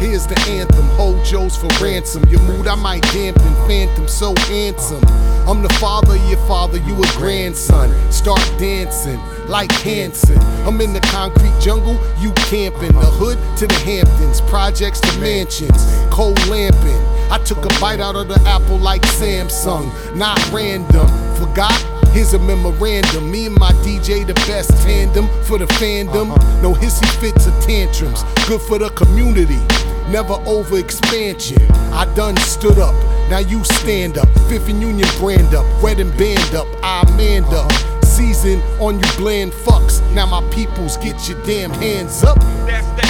Here's the anthem, hold Joe's for ransom. Your mood I might dampen, phantom so handsome. I'm the father of your father, you a grandson. Start dancing like Hanson. I'm in the concrete jungle, you camping. The hood to the Hamptons, projects to mansions. Cold lamping, I took a bite out of the apple like Samsung. Not random, forgot? Here's a memorandum, me and my DJ the best tandem for the fandom. No hissy fits or tantrums, good for the community, never over expansion. I done stood up, now you stand up. Fifth and Union brand up, wedding band up, I man up. Season on you bland fucks, now my peoples get your damn hands up. That's the